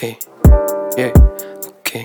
окей, окей,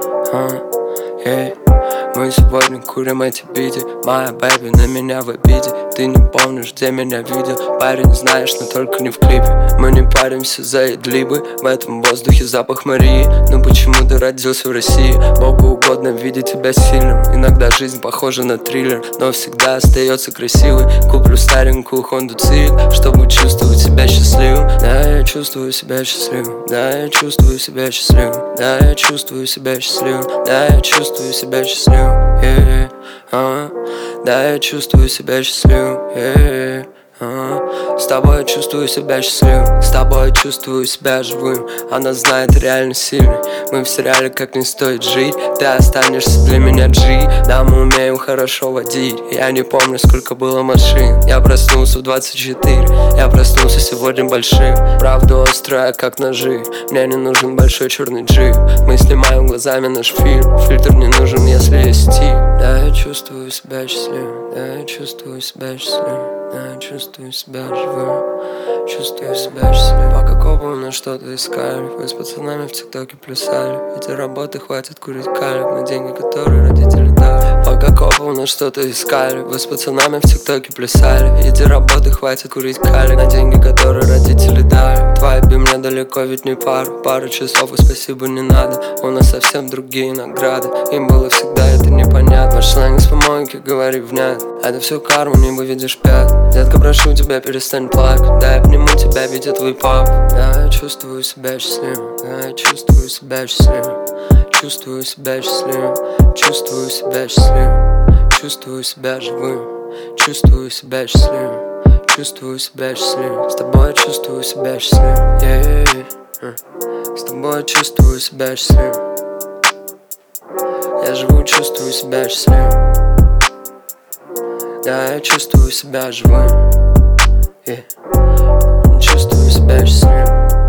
Мы сегодня курим эти биты. Моя бэби на меня в обиде. Ты не помнишь, где меня видел. Парень, знаешь, но только не в клипе. Мы не паримся за идлибы. В этом воздухе запах Марии. Но почему ты родился в России? Богу угодно видеть тебя сильным. Иногда жизнь похожа на триллер, но всегда остается красивой. Куплю старенькую Honda Civic, чтобы чувствовать себя счастливым. Да, я чувствую себя счастливым. Да, я чувствую себя счастливым. Да, я чувствую себя счастливым. Да, я чувствую себя счастливым. Да, я чувствую себя счастливым. С тобой я чувствую себя счастливым. С тобой я чувствую себя живым. Она знает, реально сильный. Мы в сериале «Как не стоит жить». Ты останешься для меня G. Да, мы умеем хорошо водить. Я не помню, сколько было машин. Я проснулся в 24. Я проснулся сегодня большим. Правда острая, как ножи. Мне не нужен большой черный джип. Мы снимаем глазами наш фильм. Фильтр не нужен, если есть стиль. Да, я чувствую себя счастливым. Да, я чувствую себя счастливым. Да, я чувствую себя живым, чувствую себя счастливым. Пока копы на что-то искали, вы с пацанами в ТикТоке плясали. Эти работы хватит курить калик на деньги, которые родители дали. Пока копы на что-то искали, вы с пацанами в ТикТоке плясали. Эти работы хватит курить калик на деньги, которые родители дали. Твои би мне далеко, ведь не пару часов и спасибо не надо. У нас совсем другие награды, им было всегда это непонятно. Ваш сленг с помойки, говори внятно. Это все карма, небо видишь пят. Детка, прошу тебя, перестань плакать. Да, я обниму тебя, ведь я твой пап. Да, я чувствую себя счастливым. Да, я чувствую себя счастливым. Чувствую себя счастливым. Чувствую себя счастливым. Чувствую себя живым. Чувствую себя счастливым. Чувствую себя счастливым. С тобой я чувствую себя счастливым. С тобой я чувствую себя счастливым. Я живу, чувствую себя счастливым. Да, я чувствую себя живым. Чувствую себя счастливым.